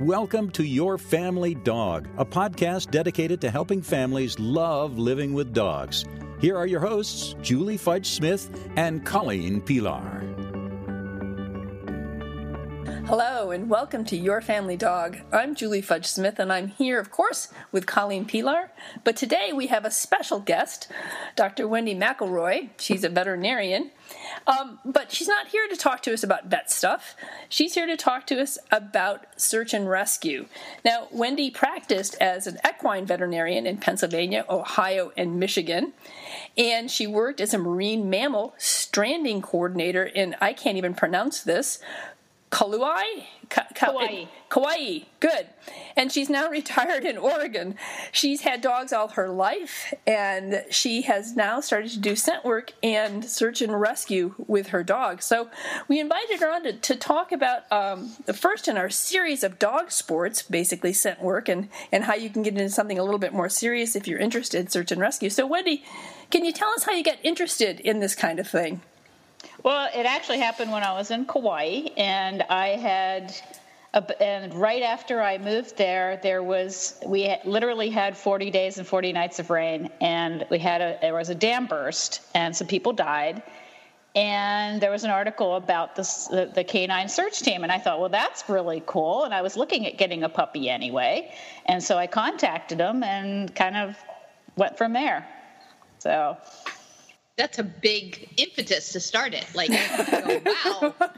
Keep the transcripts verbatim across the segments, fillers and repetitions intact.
Welcome to Your Family Dog, a podcast dedicated to helping families love living with dogs. Here are your hosts, Julie Fudge Smith and Colleen Pilar. Hello and welcome to Your Family Dog. I'm Julie Fudge Smith and I'm here, of course, with Colleen Pilar. But today we have a special guest, Doctor Wendy McElroy. She's a veterinarian. Um, but she's not here to talk to us about vet stuff. She's here to talk to us about search and rescue. Now, Wendy practiced as an equine veterinarian in Pennsylvania, Ohio, and Michigan. And she worked as a marine mammal stranding coordinator in, I can't even pronounce this, Kauai? Ka- Ka- Kauai. Kauai. Good. And she's now retired in Oregon. She's had dogs all her life, and she has now started to do scent work and search and rescue with her dogs. So we invited her on to, to talk about um, the first in our series of dog sports, basically scent work, and, and how you can get into something a little bit more serious if you're interested in search and rescue. So Wendy, can you tell us how you got interested in this kind of thing? Well, it actually happened when I was in Kauai, and I had, a, and right after I moved there, there was, we had, literally had forty days and forty nights of rain, and we had a, there was a dam burst, and some people died, and there was an article about this, the, the canine search team, and I thought, well, that's really cool, and I was looking at getting a puppy anyway, and so I contacted them and kind of went from there, so... That's a big impetus to start it. Like, oh, wow.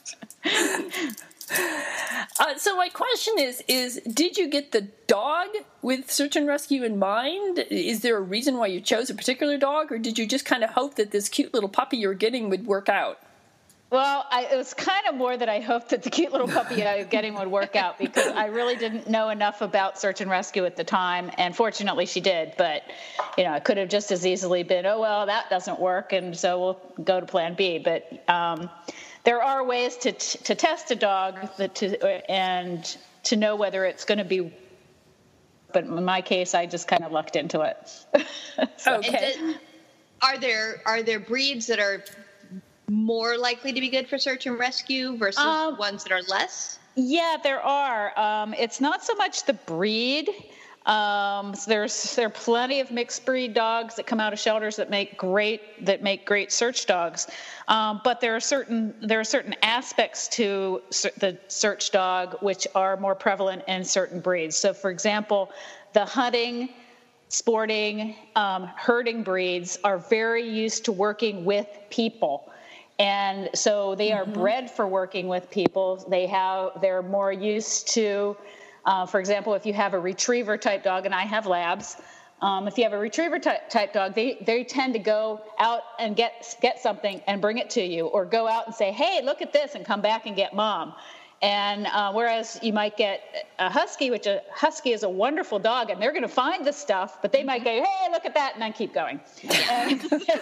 Uh, so my question is, is did you get the dog with search and rescue in mind? Is there a reason why you chose a particular dog, or did you just kind of hope that this cute little puppy you were getting would work out? Well, I, it was kind of more that I hoped that the cute little puppy I was getting would work out, because I really didn't know enough about search and rescue at the time, and fortunately she did. But, you know, it could have just as easily been, oh, well, that doesn't work, and so we'll go to plan B. But um, there are ways to to test a dog that to, and to know whether it's going to be. But in my case, I just kind of lucked into it. So. Okay. Did, are there are there breeds that are more likely to be good for search and rescue versus um, ones that are less? Yeah, there are. Um, it's not so much the breed. Um, so there's there are plenty of mixed breed dogs that come out of shelters that make great that make great search dogs. Um, but there are certain there are certain aspects to the search dog which are more prevalent in certain breeds. So, for example, the hunting, sporting, um, herding breeds are very used to working with people. And so they are mm-hmm. bred for working with people. They have, they're more used to, uh, for example, if you have a retriever type dog, and I have labs, um, if you have a retriever type, type dog, they, they tend to go out and get, get something and bring it to you, or go out and say, hey, look at this, and come back and get mom. And uh, whereas you might get a husky, which a husky is a wonderful dog, and they're going to find the stuff, but they might go, hey, look at that, and then keep going. And,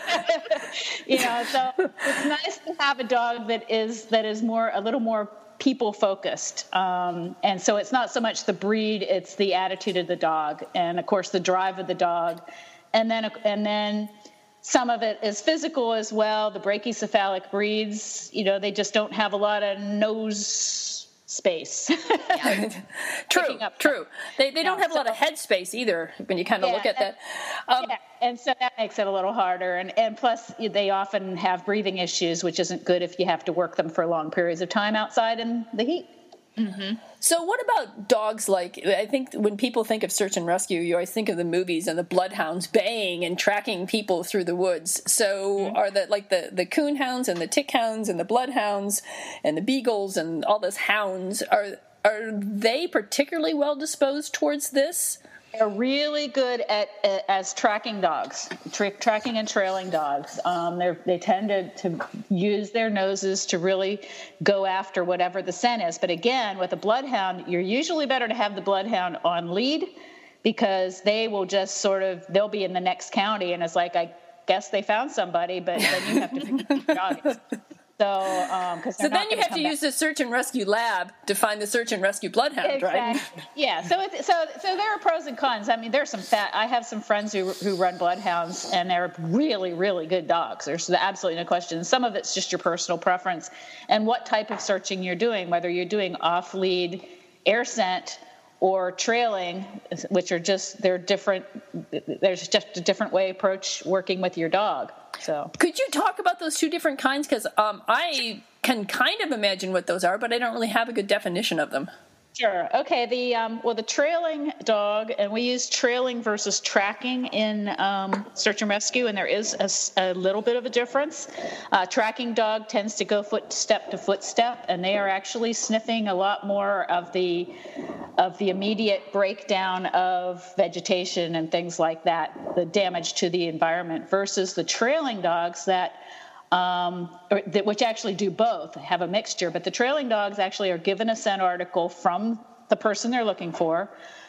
you know, so it's nice to have a dog that is that is more a little more people focused. Um, and so it's not so much the breed; it's the attitude of the dog, and of course the drive of the dog, and then and then. Some of it is physical as well. The brachycephalic breeds, you know, they just don't have a lot of nose space. Yeah. True, true. They they don't have a lot of head space either when you kind of yeah, look at and, that. Um, yeah, and so that makes it a little harder. And, and plus, they often have breathing issues, which isn't good if you have to work them for long periods of time outside in the heat. Mm-hmm. So what about dogs? Like, I think when people think of search and rescue, you always think of the movies and the bloodhounds baying and tracking people through the woods. So mm-hmm. are that like the, the coon hounds and the tick hounds and the bloodhounds and the beagles and all those hounds, are are they particularly well disposed towards this? They're really good at, at as tracking dogs, tra- tracking and trailing dogs. Um, they they tend to, to use their noses to really go after whatever the scent is. But again, with a bloodhound, you're usually better to have the bloodhound on lead, because they will just sort of, they'll be in the next county, and it's like, I guess they found somebody, but then you have to figure out your dog is. So, um, so then you have to use the search and rescue lab to find the search and rescue bloodhound, exactly. right? Yeah. So, it, so, so there are pros and cons. I mean, there's some fat. I have some friends who who run bloodhounds, and they're really, really good dogs. There's absolutely no question. Some of it's just your personal preference and what type of searching you're doing, whether you're doing off lead, air scent or trailing, which are just, they're different. There's just a different way approach working with your dog. So could you talk about those two different kinds? Because um, I can kind of imagine what those are, but I don't really have a good definition of them. Sure. Okay. The um, well, the trailing dog, and we use trailing versus tracking in um, search and rescue, and there is a, a little bit of a difference. Uh, tracking dog tends to go footstep to footstep, and they are actually sniffing a lot more of the of the immediate breakdown of vegetation and things like that, the damage to the environment, versus the trailing dogs that. Um, or that, which actually do both, have a mixture. But the trailing dogs actually are given a scent article from the person they're looking for,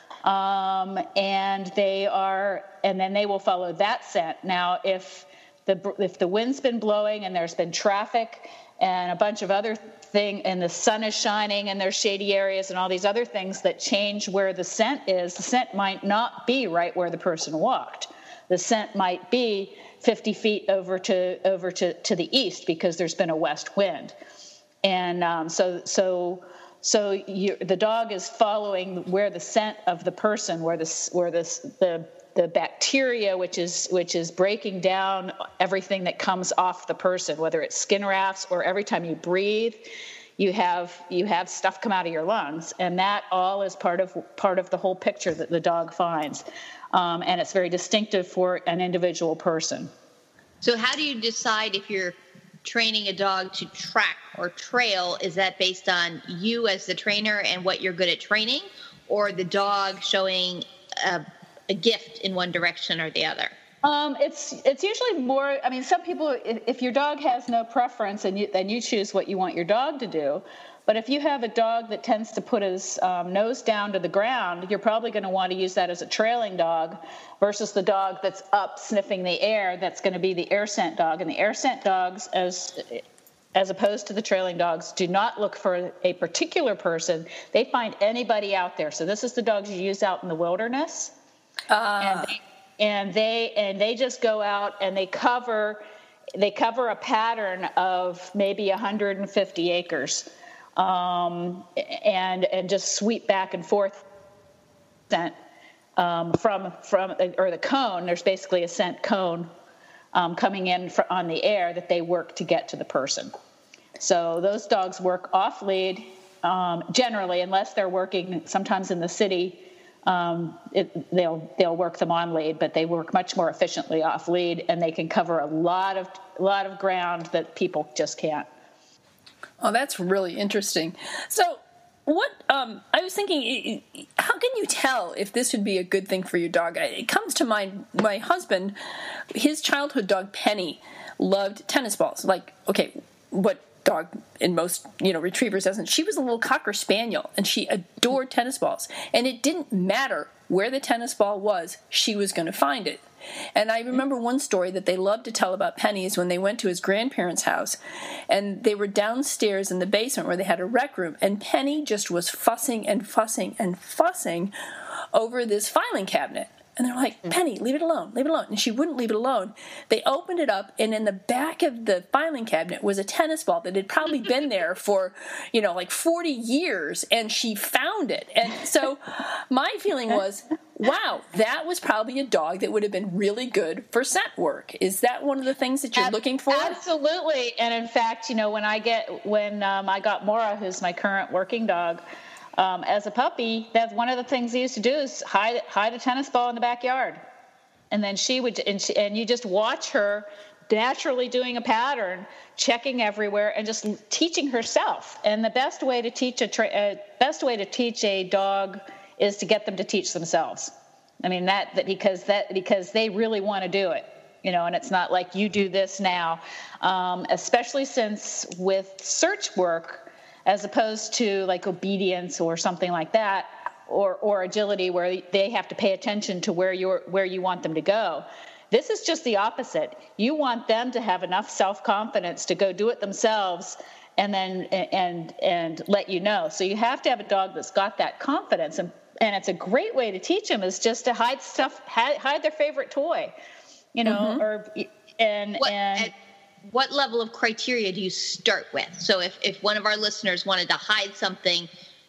um, and they are, and then they will follow that scent. Now, if the if the wind's been blowing and there's been traffic and a bunch of other thing, and the sun is shining and there's shady areas and all these other things that change where the scent is, the scent might not be right where the person walked. The scent might be fifty feet over to over to, to the east because there's been a west wind, and um, so so so you, the dog is following where the scent of the person, where this where this the the bacteria which is which is breaking down everything that comes off the person, whether it's skin rafts or every time you breathe, you have you have stuff come out of your lungs, and that all is part of part of the whole picture that the dog finds. Um, and it's very distinctive for an individual person. So how do you decide if you're training a dog to track or trail? Is that based on you as the trainer and what you're good at training, or the dog showing a, a gift in one direction or the other? Um, it's it's usually more, I mean, some people, if, if your dog has no preference, and you, then you choose what you want your dog to do. But if you have a dog that tends to put his um, nose down to the ground, you're probably going to want to use that as a trailing dog versus the dog that's up sniffing the air. That's going to be the air scent dog. And the air scent dogs, as as opposed to the trailing dogs, do not look for a particular person. They find anybody out there. So this is the dogs you use out in the wilderness. Uh. And they, and they and they just go out and they cover they cover a pattern of maybe one hundred fifty acres. Um, and and just sweep back and forth scent um, from from or the cone. There's basically a scent cone um, coming in for, on the air that they work to get to the person. So those dogs work off lead um, generally, unless they're working sometimes in the city. Um, it, they'll they'll work them on lead, but they work much more efficiently off lead, and they can cover a lot of a lot of ground that people just can't. Oh, that's really interesting. So what, um, I was thinking, how can you tell if this would be a good thing for your dog? It comes to mind, my husband, his childhood dog, Penny, loved tennis balls. Like, okay, what dog in most, you know, retrievers doesn't? She was a little Cocker Spaniel, and she adored tennis balls. And it didn't matter where the tennis ball was, she was going to find it. And I remember one story that they loved to tell about Penny is when they went to his grandparents' house, and they were downstairs in the basement where they had a rec room, and Penny just was fussing and fussing and fussing over this filing cabinet. And they're like, Penny, leave it alone, leave it alone. And she wouldn't leave it alone. They opened it up, and in the back of the filing cabinet was a tennis ball that had probably been there for, you know, like forty years, and she found it. And so my feeling was, wow, that was probably a dog that would have been really good for scent work. Is that one of the things that you're Ab- looking for? Absolutely. And in fact, you know, when I get, when um, I got Mora, who's my current working dog, Um, as a puppy, that's one of the things they used to do is hide hide a tennis ball in the backyard, and then she would and, she, and you just watch her naturally doing a pattern, checking everywhere, and just teaching herself. And the best way to teach a tra- uh, best way to teach a dog is to get them to teach themselves. I mean that that because that because they really want to do it, you know. And it's not like you do this now, um, especially since with search work, as opposed to like obedience or something like that, or or agility where they have to pay attention to where you're where you want them to go. This is just the opposite. You want them to have enough self-confidence to go do it themselves, and then and and let you know. So you have to have a dog that's got that confidence, and and it's a great way to teach them is just to hide stuff, hide, hide their favorite toy, you know, mm-hmm. or and what, and. At- What level of criteria do you start with? So if, if one of our listeners wanted to hide something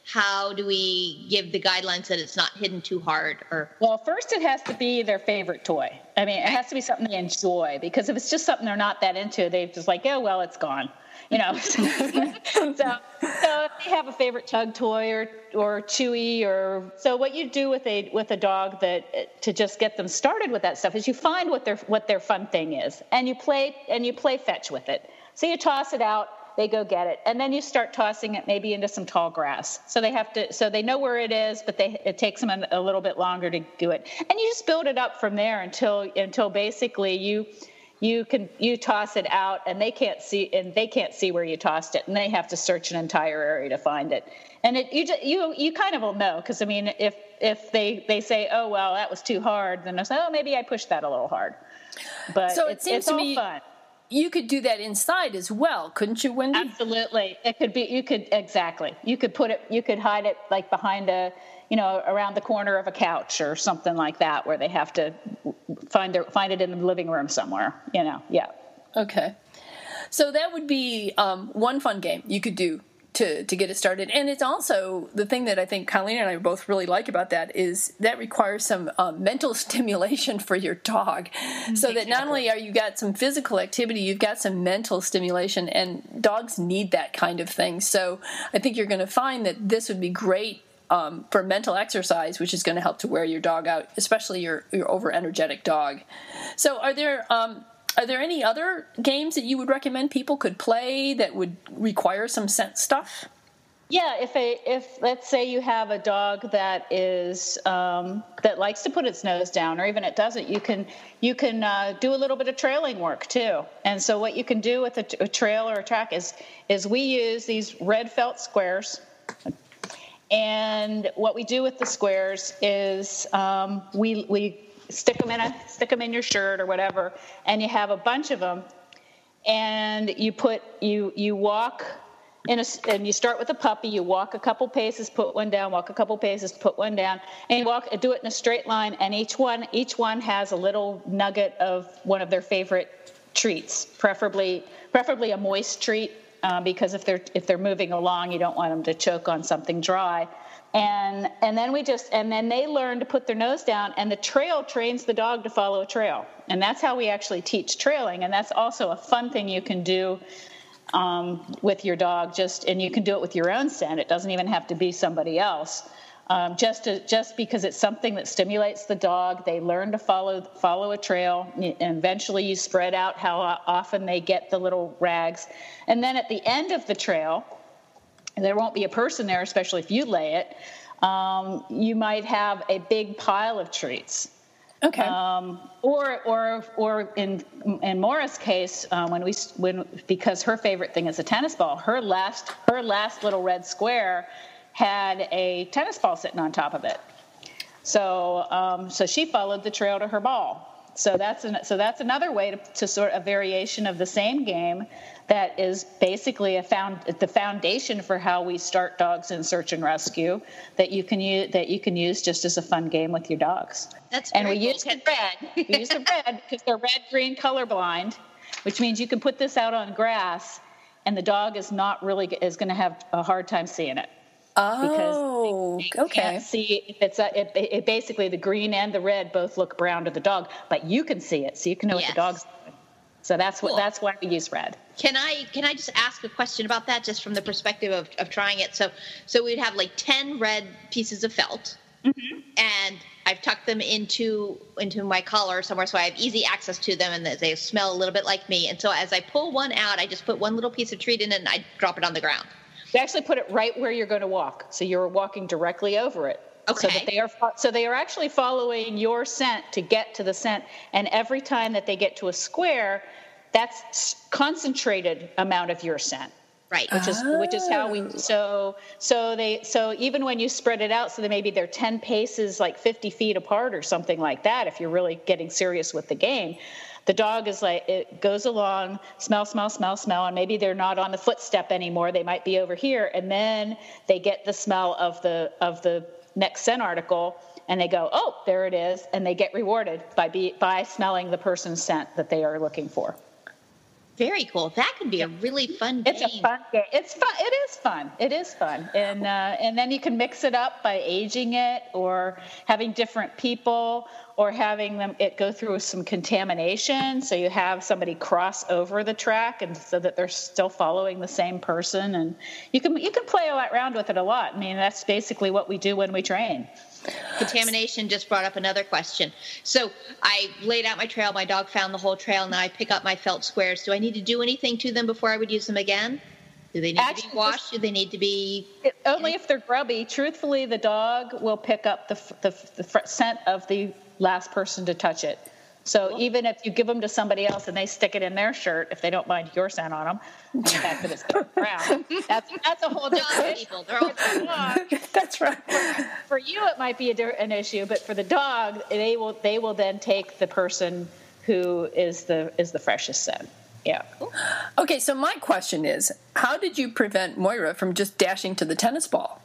how do we give the guidelines that it's not hidden too hard? Or Well, first it has to be their favorite toy. I mean, it has to be something they enjoy, because if it's just something they're not that into, they're just like, oh, well, it's gone. You know, so, so if they have a favorite tug toy or or Chewy, or so what you do with a with a dog that to just get them started with that stuff is you find what their what their fun thing is, and you play and you play fetch with it. So you toss it out, they go get it, and then you start tossing it maybe into some tall grass. So they have to so they know where it is, but they it takes them a, a little bit longer to do it, and you just build it up from there until until basically you. You can you toss it out, and they can't see, and they can't see where you tossed it, and they have to search an entire area to find it. And it you just, you you kind of will know, because I mean, if if they, they say, oh well, that was too hard, then I say, oh, maybe I pushed that a little hard. But so it it's, seems it's to all me fun. You could do that inside as well, couldn't you, Wendy? Absolutely, it could be. You could exactly. You could put it. You could hide it like behind a. You know, around the corner of a couch or something like that, where they have to find their find it in the living room somewhere. You know, yeah. Okay, so that would be um, one fun game you could do to to get it started, and it's also the thing that I think Colleen and I both really like about that is that requires some um, mental stimulation for your dog, so that not only are you got some physical activity, you've got some mental stimulation, and dogs need that kind of thing. So I think you're going to find that this would be great. Um, for mental exercise, which is going to help to wear your dog out, especially your, your over-energetic dog. So are there um, are there any other games that you would recommend people could play that would require some scent stuff? Yeah, if a if let's say you have a dog that is um, that likes to put its nose down, or even it doesn't, you can you can uh, do a little bit of trailing work too. And so what you can do with a, a trail or a track is is we use these red felt squares. And what we do with the squares is um, we we stick them in a stick them in your shirt or whatever, and you have a bunch of them, and you put you you walk in a and you start with a puppy. You walk a couple paces, put one down. Walk a couple paces, put one down, and you walk do it in a straight line. And each one each one has a little nugget of one of their favorite treats, preferably preferably a moist treat. Uh, because if they're if they're moving along, you don't want them to choke on something dry, and and then we just and then they learn to put their nose down, and the trail trains the dog to follow a trail, and that's how we actually teach trailing, and that's also a fun thing you can do um, with your dog. Just and you can do it with your own scent. It doesn't even have to be somebody else. Um, just to, just because it's something that stimulates the dog, they learn to follow follow a trail, and eventually you spread out how often they get the little rags. And then at the end of the trail, there won't be a person there, especially if you lay it, um, you might have a big pile of treats. Okay. Um, or or or in in Maura's case, uh, when we when because her favorite thing is a tennis ball, her last her last little red square had a tennis ball sitting on top of it. So um, so she followed the trail to her ball. So that's an, so that's another way to, to sort of a variation of the same game that is basically a found the foundation for how we start dogs in search and rescue that you can use that you can use just as a fun game with your dogs. That's and we cool. use the red. We use the red because they're red green colorblind, which means you can put this out on grass, and the dog is not really is going to have a hard time seeing it. Oh, because they, they okay. Can't see if it's a, it, it basically the green and the red both look brown to the dog, but you can see it, so you can know yes. what the dog's doing. So that's what Cool. that's why we use red. Can I can I just ask a question about that, just from the perspective of, of trying it? So so we'd have like ten red pieces of felt, mm-hmm. and I've tucked them into into my collar somewhere, so I have easy access to them, and they smell a little bit like me. And so as I pull one out, I just put one little piece of treat in it, and I drop it on the ground. You actually put it right where you're going to walk, so you're walking directly over it. Okay. So that they are so they are actually following your scent to get to the scent, and every time that they get to a square, that's concentrated amount of your scent. Right. Which is oh. which is how we so so they so even when you spread it out, so that maybe they're ten paces, like fifty feet apart or something like that, if you're really getting serious with the game. The dog is like, it goes along, smell, smell, smell, smell, and maybe they're not on the footstep anymore. They might be over here, and then they get the smell of the of the next scent article, and they go, oh, there it is, and they get rewarded by be, by smelling the person's scent that they are looking for. Very cool. That could be a really fun game. It's a fun game. It's fun. It is fun. It is fun. And uh, and then you can mix it up by aging it, or having different people, or having them it go through some contamination. So you have somebody cross over the track, and so that they're still following the same person. And you can you can play around with it a lot. I mean, that's basically what we do when we train. Contamination just brought up another question. So I laid out my trail. My dog found the whole trail. Now I pick up my felt squares. Do I need to do anything to them before I would use them again? Do they need Actually, to be washed? Do they need to be... It, only if they're grubby. Truthfully, the dog will pick up the, the, the scent of the last person to touch it. So cool. Even if you give them to somebody else and they stick it in their shirt, if they don't mind your scent on them, the fact that it's brown, that's that's a whole different people. They're all That's right. For, for you, it might be a, an issue, but for the dog, they will they will then take the person who is the is the freshest scent. Yeah. Cool. Okay, so my question is, how did you prevent Moira from just dashing to the tennis ball?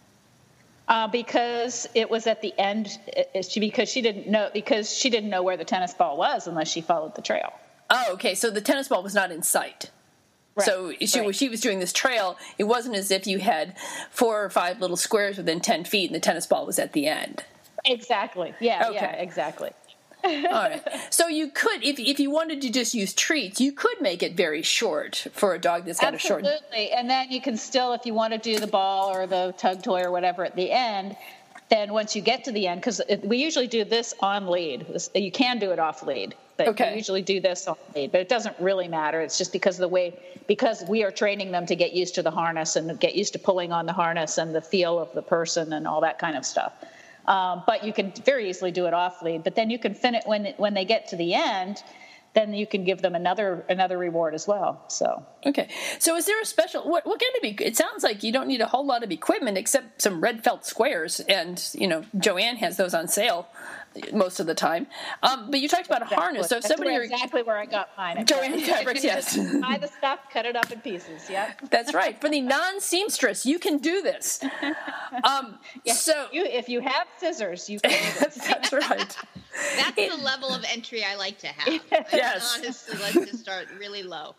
Uh, because it was at the end. It, she because she didn't know because she didn't know where the tennis ball was unless she followed the trail. Oh, okay. So the tennis ball was not in sight. Right, so she, right. she was doing this trail. It wasn't as if you had four or five little squares within ten feet and the tennis ball was at the end. Exactly. Yeah. Okay. Yeah. Exactly. All right. So you could, if if you wanted to just use treats, you could make it very short for a dog that's got Absolutely. a short. Absolutely. And then you can still, if you want to do the ball or the tug toy or whatever at the end, then once you get to the end, because we usually do this on lead. You can do it off lead, but okay. we usually do this on lead. But it doesn't really matter. It's just because of the way, because we are training them to get used to the harness and get used to pulling on the harness and the feel of the person and all that kind of stuff. Um, but you can very easily do it off lead. But then you can finish when when they get to the end, then you can give them another another reward as well. So okay. So is there a special? What what can it be? It sounds like you don't need a whole lot of equipment except some red felt squares, and you know Joanne has those on sale most of the time. Um, but you talked about a exactly. harness. So if That's somebody where, exactly where I got mine. Joanne Fabrics, yes. Buy the stuff, cut it up in pieces. Yep. That's right. For the non-seamstress, you can do this. Um, yes, so you, if you have scissors, you can do this. That's right. That's the level of entry I like to have. Yes. Honestly, let's just start really low.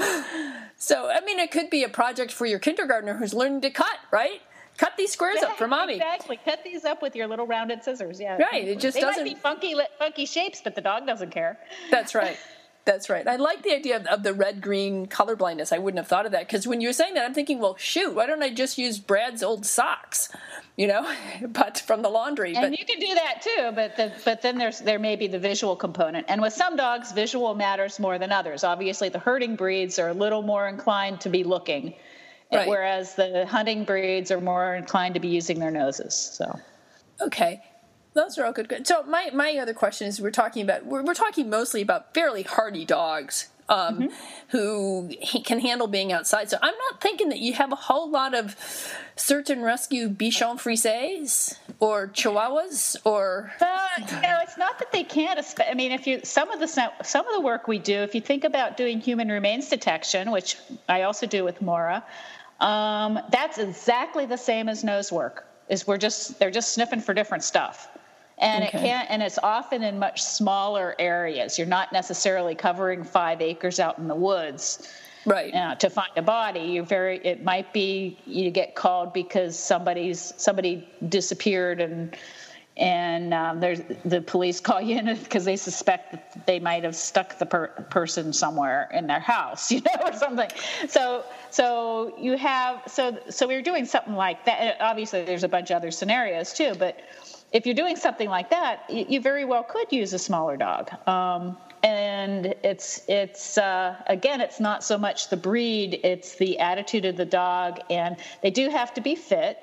So, I mean, it could be a project for your kindergartner who's learning to cut, right? Cut these squares yeah, up for mommy. Exactly. Cut these up with your little rounded scissors. Yeah. Right. It just they doesn't. Might be funky, funky shapes, but the dog doesn't care. That's right. That's right. I like the idea of, of the red-green color blindness. I wouldn't have thought of that because when you were saying that, I'm thinking, well, shoot, why don't I just use Brad's old socks, you know, but from the laundry. And but, you can do that too, but the, but then there's there may be the visual component. And with some dogs, visual matters more than others. Obviously, the herding breeds are a little more inclined to be looking. Right. Whereas the hunting breeds are more inclined to be using their noses. So, okay, those are all good. good. So my, my other question is, we're talking about we're, we're talking mostly about fairly hardy dogs um, mm-hmm. who can handle being outside. So I'm not thinking that you have a whole lot of search and rescue Bichon Frises or Chihuahuas or. Uh, you know, it's not that they can't. I mean, if you some of the some of the work we do, if you think about doing human remains detection, which I also do with Moira. Um, that's exactly the same as nose work. Is we're just they're just sniffing for different stuff, and okay. it can't and it's often in much smaller areas. You're not necessarily covering five acres out in the woods, right? Uh, to find a body. You very it might be you get called because somebody's somebody disappeared and. And um, there's the police call you in because they suspect that they might have stuck the per- person somewhere in their house, you know, or something. So, so you have so so we were doing something like that. And obviously, there's a bunch of other scenarios too. But if you're doing something like that, you, you very well could use a smaller dog. Um, and it's it's uh, again, it's not so much the breed; it's the attitude of the dog, and they do have to be fit.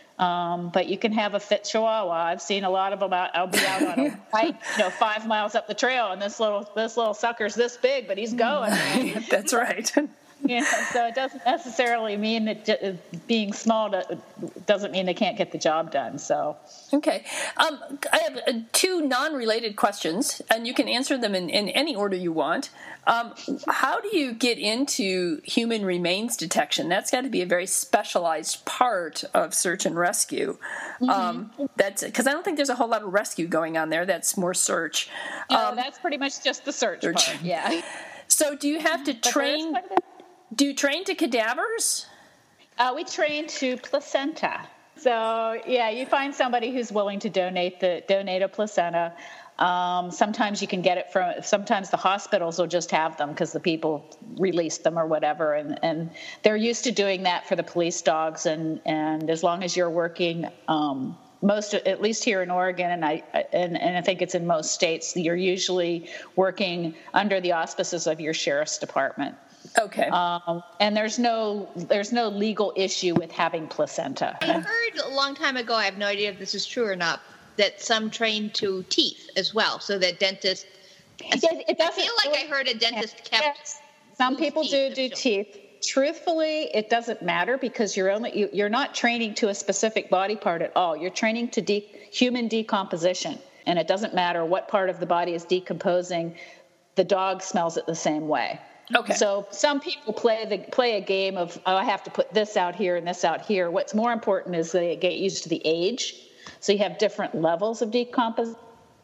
Um, but you can have a fit Chihuahua. I've seen a lot of them out. I'll be out on a hike, you know, five miles up the trail, and this little this little sucker's this big, but he's going. That's right. Yeah, so it doesn't necessarily mean that being small doesn't mean they can't get the job done. So okay, um, I have uh, two non-related questions, and you can answer them in, in any order you want. Um, how do you get into human remains detection? That's got to be a very specialized part of search and rescue. Mm-hmm. Um, that's because I don't think there's a whole lot of rescue going on there. That's more search. No, um, that's pretty much just the search, search. part. Yeah. So do you have to train, do you train to cadavers? Uh, we train to placenta. So yeah, you find somebody who's willing to donate the donate a placenta. Um, sometimes you can get it from, sometimes the hospitals will just have them because the people released them or whatever. And, and they're used to doing that for the police dogs. And, and as long as you're working, um, most, at least here in Oregon, and I, and, and I think it's in most states, you're usually working under the auspices of your sheriff's department. Okay. Um, and there's no, there's no legal issue with having placenta. I heard a long time ago, I have no idea if this is true or not, that some train to teeth as well, so that dentists. It, it I feel like I heard a dentist kept. Some people do do teeth. Truthfully, it doesn't matter because you're only you, you're not training to a specific body part at all. You're training to de- human decomposition, and it doesn't matter what part of the body is decomposing. The dog smells it the same way. Okay. So some people play the play a game of, oh, I have to put this out here and this out here. What's more important is they get used to the age. So you have different levels of decomposition,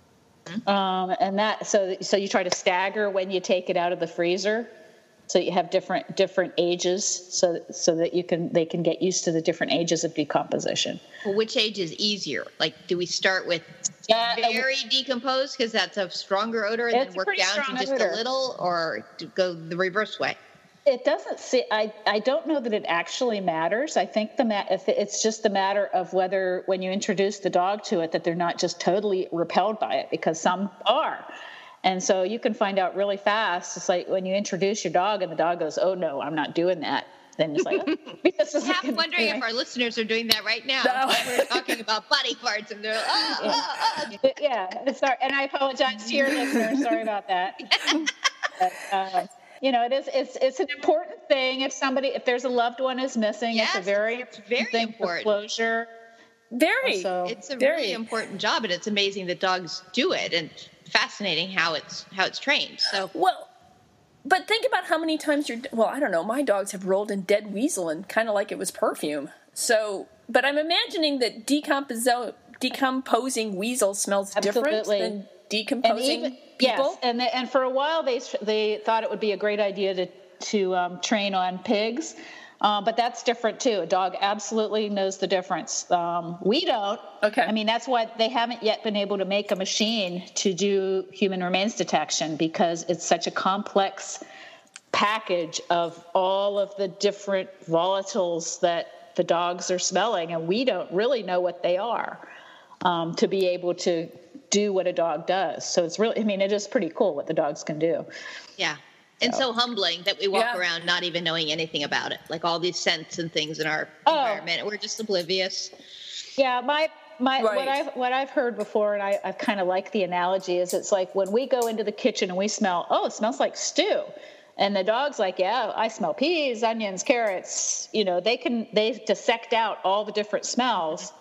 um, and that so so you try to stagger when you take it out of the freezer. So you have different different ages, so so that you can they can get used to the different ages of decomposition. Well, which age is easier? Like, do we start with Yeah, very decomposed because that's a stronger odor, and then It's a work pretty down to strong just odor. a little, or to go the reverse way? It doesn't see. I, I don't know that it actually matters. I think the ma- if it's just a matter of whether when you introduce the dog to it that they're not just totally repelled by it, because some are. And so you can find out really fast. It's like when you introduce your dog and the dog goes, "Oh no, I'm not doing that." Then it's like, oh, this is I'm wondering if our listeners are doing that right now. No. We're talking about body parts, and they're like, oh, oh, oh. yeah. Sorry, and I apologize to your listeners. Sorry about that. But, uh, you know, it is. It's it's an important thing. If somebody, if there's a loved one is missing, Yes, it's a very it's very thing for important. closure. Very. So It's a Very. really important job, and it's amazing that dogs do it, and fascinating how it's how it's trained. So Well, but think about how many times you're, well, I don't know, my dogs have rolled in dead weasel and kind of like it was perfume. So, but I'm imagining that decomposo- decomposing weasel smells different Absolutely. than decomposing even, people. Yes, and the, and for a while they they thought it would be a great idea to to um, train on pigs, uh, but that's different too. A dog absolutely knows the difference. Um, we don't. Okay. I mean, that's why they haven't yet been able to make a machine to do human remains detection, because it's such a complex package of all of the different volatiles that the dogs are smelling, and we don't really know what they are um, to be able to do what a dog does. So it's really, I mean, it is pretty cool what the dogs can do. yeah. And so humbling that we walk Yeah. around not even knowing anything about it, like all these scents and things in our Oh. environment. We're just oblivious. Yeah, my my Right. what I what I've heard before, and I, I kind of like the analogy, is it's like when we go into the kitchen and we smell, oh, it smells like stew. And the dog's like, yeah, I smell peas, onions, carrots. You know, they can they dissect out all the different smells,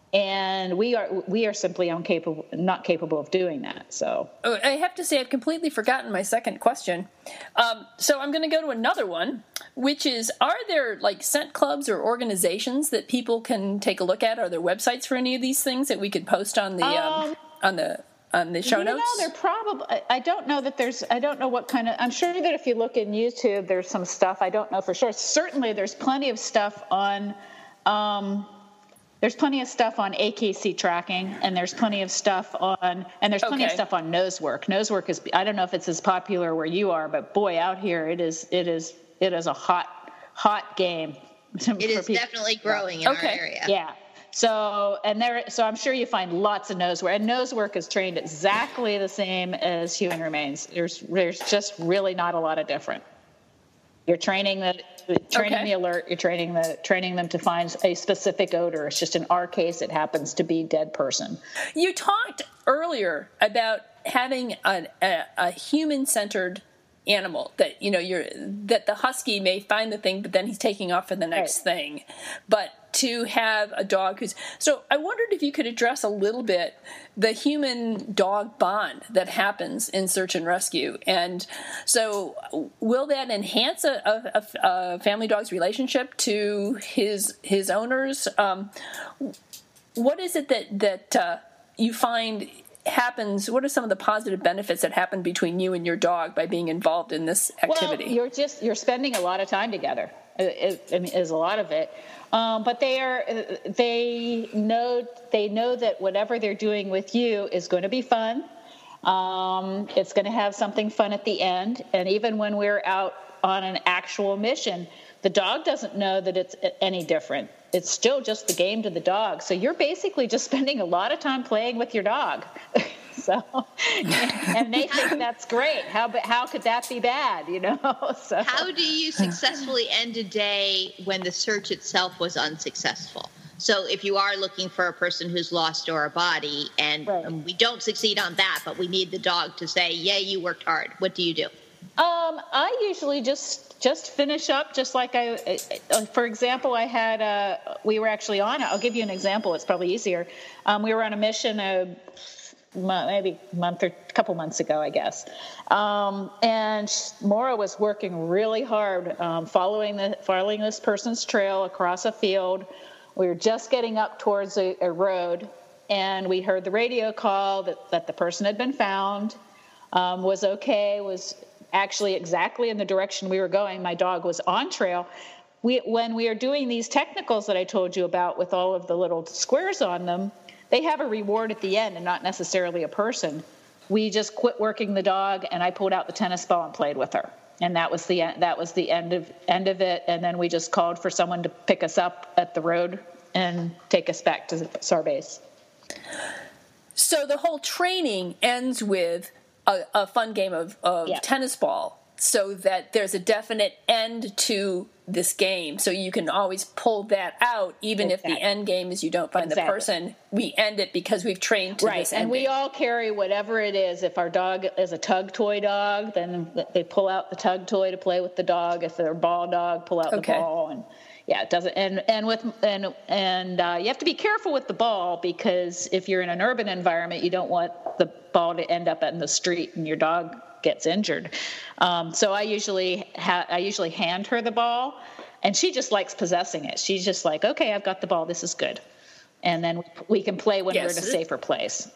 and we are we are simply incapable, not capable of doing that. So Oh, I have to say I've completely forgotten my second question. Um, so I'm going to go to another one, which is, are there like scent clubs or organizations that people can take a look at? Are there websites for any of these things that we could post on the um, Um, on the on the show you notes? know, they're probably. I, I don't know that there's. I don't know what kind of. I'm sure that if you look in YouTube, there's some stuff. I don't know for sure. Certainly, there's plenty of stuff on. Um, There's plenty of stuff on A K C tracking, and there's plenty of stuff on, and there's plenty Okay. of stuff on Nosework. Nosework is, I don't know if it's as popular where you are, but boy, out here it is, it is, it is a hot, hot game. It is definitely growing in Okay. our area. Yeah. So, and there, so I'm sure you find lots of Nosework, and Nosework is trained exactly the same as Human Remains. There's, there's just really not a lot of different. You're training the training Okay. the alert. You're training the training them to find a specific odor. It's just in our case, it happens to be dead person. You talked earlier about having an, a, a human-centered animal, that you know you're that the husky may find the thing, but then he's taking off for the next Right. thing. But to have a dog who's so, I wondered if you could address a little bit the human-dog bond that happens in search and rescue, and so will that enhance a, a, a family dog's relationship to his his owners? Um, what is it that that uh, you find happens? What are some of the positive benefits that happen between you and your dog by being involved in this activity? Well, you're just you're spending a lot of time together. It, it, I mean, is a lot of it. Um, but they are they know they know that whatever they're doing with you is going to be fun. Um, it's going to have something fun at the end. And even when we're out on an actual mission, the dog doesn't know that it's any different. It's still just the game to the dog. So you're basically just spending a lot of time playing with your dog. So, and they think that's great. How how could that be bad? You know. So how do you successfully end a day when the search itself was unsuccessful? So if you are looking for a person who's lost or a body, and right. um, we don't succeed on that, but we need the dog to say, "Yay, you worked hard." What do you do? Um, I usually just just finish up, just like I. Uh, for example, I had uh, we were actually on. I'll give you an example. It's probably easier. Um, we were on a mission a maybe a month or a couple months ago, I guess. Um, and Maura was working really hard, um, following the following this person's trail across a field. We were just getting up towards a, a road, and we heard the radio call that, that the person had been found, um, was okay, was actually exactly in the direction we were going. My dog was on trail. We, when we are doing these technicals that I told you about with all of the little squares on them, they have a reward at the end and not necessarily a person. We just quit working the dog, and I pulled out the tennis ball and played with her. And that was the that was the end of end of it. And then we just called for someone to pick us up at the road and take us back to Sarbase. So the whole training ends with a, a fun game of, of yeah. tennis ball, so that there's a definite end to this game. So you can always pull that out, even exactly. if the end game is you don't find exactly. the person. We end it because we've trained to right. this and ending. We all carry whatever it is. If our dog is a tug toy dog, then they pull out the tug toy to play with the dog. If they're a ball dog, pull out okay. the ball. And yeah, it doesn't. And and with and and uh, you have to be careful with the ball, because if you're in an urban environment, you don't want the ball to end up in the street and your dog gets injured. Um, so I usually ha- I usually hand her the ball. And she just likes possessing it. She's just like, okay, I've got the ball. This is good. And then we can play when yes. we're in a safer place.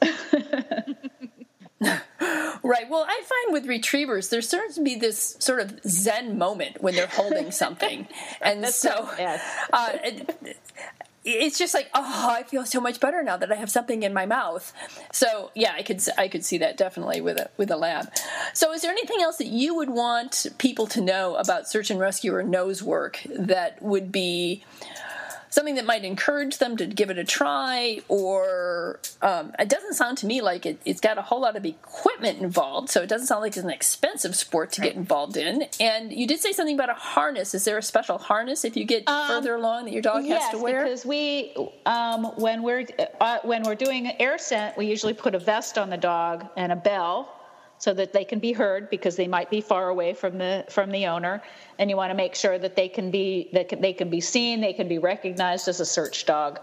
Right. Well, I find with retrievers, there starts to be this sort of zen moment when they're holding something. And so yes. uh, it, it's just like, oh, I feel so much better now that I have something in my mouth. So yeah, I could I could see that definitely with a with a lab. So is there anything else that you would want people to know about search and rescue or nose work that would be something that might encourage them to give it a try? Or um, it doesn't sound to me like it, it's got a whole lot of equipment involved, so it doesn't sound like it's an expensive sport to right. get involved in. And you did say something about a harness. Is there a special harness if you get um, further along that your dog yes, has to wear? Yes, because we um, when we're uh, when we're doing air scent, we usually put a vest on the dog and a bell, so that they can be heard, because they might be far away from the from the owner, and you want to make sure that they can be that can, they can be seen, they can be recognized as a search dog.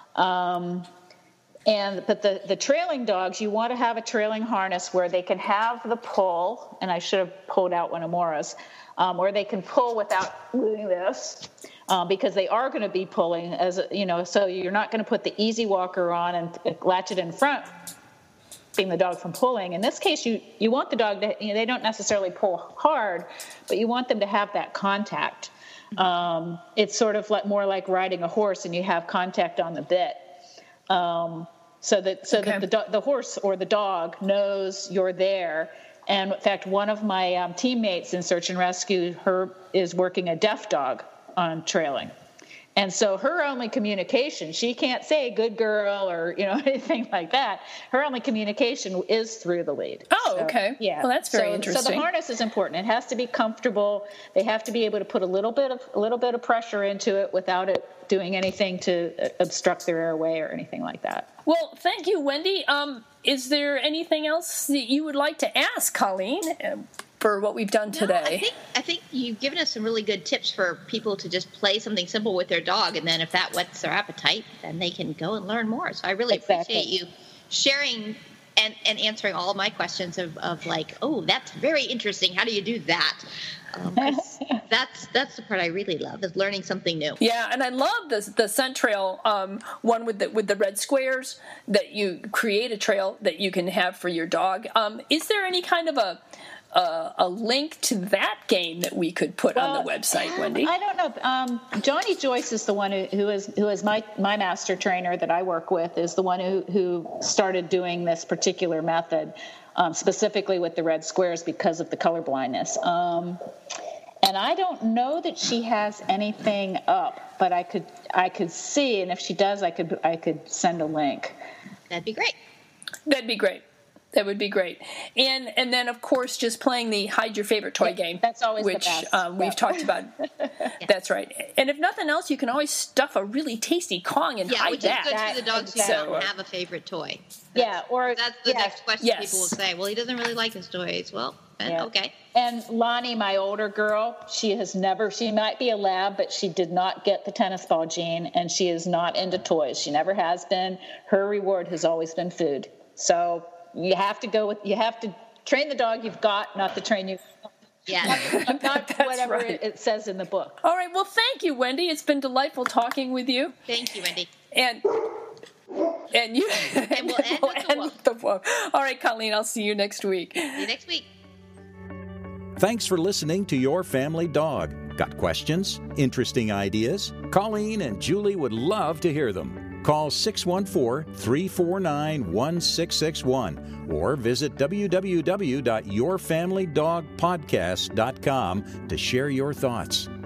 Um, and but the the trailing dogs, you want to have a trailing harness where they can have the pull, and I should have pulled out one of Maura's, um, where they can pull without doing this, um, because they are going to be pulling, as you know. So you're not going to put the Easy Walker on and latch it in front, keeping the dog from pulling. In this case, you, you want the dog to, you know, they don't necessarily pull hard, but you want them to have that contact. Um, it's sort of like more like riding a horse, and you have contact on the bit. Um, so that so okay. that the do- the horse or the dog knows you're there. And in fact, one of my um, teammates in search and rescue, her is working a deaf dog on trailing. And so her only communication, she can't say good girl or, you know, anything like that. Her only communication is through the lead. Oh, so, okay. Yeah. Well, that's very so, interesting. So the harness is important. It has to be comfortable. They have to be able to put a little bit of a little bit of pressure into it without it doing anything to obstruct their airway or anything like that. Well, thank you, Wendy. Um, is there anything else that you would like to ask Colleen for what we've done today? No, I think I think you've given us some really good tips for people to just play something simple with their dog, and then if that whets their appetite, then they can go and learn more. So I really exactly. appreciate you sharing and, and answering all of my questions of, of like, oh, that's very interesting. How do you do that? Um, that's that's the part I really love, is learning something new. Yeah, and I love the the scent trail um, one with the with the red squares, that you create a trail that you can have for your dog. Um, is there any kind of a Uh, a link to that game that we could put well, on the website, Wendy? I don't know. Um, Johnny Joyce is the one who, who is who is my, my master trainer that I work with, is the one who, who started doing this particular method, um, specifically with the red squares because of the color blindness. Um, and I don't know that she has anything up, but I could I could see, and if she does, I could I could send a link. That'd be great. That'd be great. That would be great. And and then, of course, just playing the Hide Your Favorite Toy yeah, game. That's always which, the best. Um, we've yeah. talked about. yeah. That's right. And if nothing else, you can always stuff a really tasty Kong and yeah, hide which that. is good for the dogs who so, don't have a favorite toy. That's, yeah, or that's the yeah, next question yes. people will say. Well, he doesn't really like his toys. Well, then, yeah. okay. And Lonnie, my older girl, she has never, she might be a lab, but she did not get the tennis ball gene, and she is not into toys. She never has been. Her reward has always been food. So you have to go with, you have to train the dog you've got, not the train you Yeah. not, not whatever right. it, it says in the book. All right. Well, thank you, Wendy. It's been delightful talking with you. Thank you, Wendy. And and you And we'll end with the end woof. with the woof. All right, Colleen, I'll see you next week. See you next week. Thanks for listening to Your Family Dog. Got questions? Interesting ideas? Colleen and Julie would love to hear them. Call six one four, three four nine, one six six one or visit w w w dot your family dog podcast dot com to share your thoughts.